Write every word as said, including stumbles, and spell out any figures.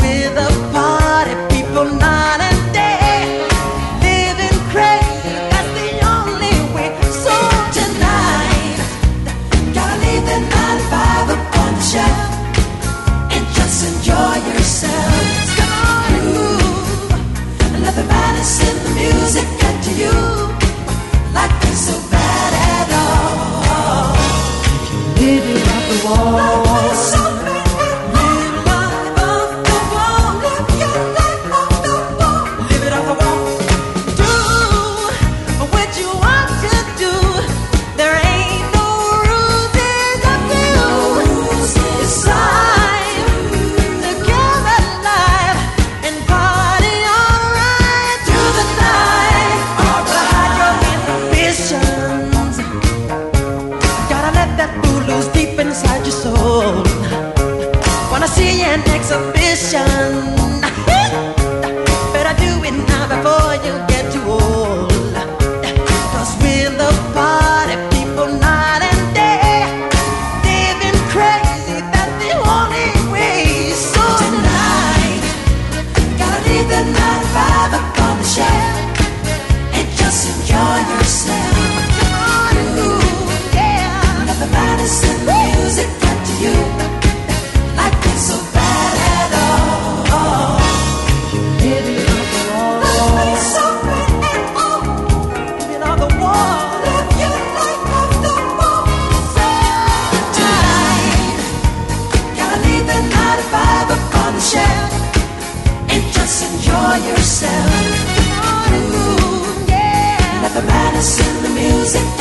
with the party people night and day, living crazy, that's the only way. So tonight, gotta leave the nine to five up on the shelf and just enjoy yourself. Come on, groove, and let the madness in the music get to you. Life ain't so bad at all. Live it off the wall. Life ain't so bad. Live life off the wall. Live your life off the wall. Live it off the wall. Do what you want to do. There ain't no rules, it's up to you. It's time to get alive and party alright through the night. Hide your inhibitions. Gotta let that fool loose deep inside your soul. Wanna see an exhibition? Better do it now before you get too old. 'Cause we're the party people night and day, living crazy, that's the only way. So tonight, gotta leave the nine to five up on the shelf and just enjoy yourself. Come on, ooh, yeah. Let the madness in the music get to you. Life ain't so bad at all. Live it off the wall. Life ain't so bad at all. Live it off the wall. Live your life off the wall. So tonight, gotta leave the nine to five up on the shelf and just enjoy yourself. Come on, ooh, yeah. Let the madness in the music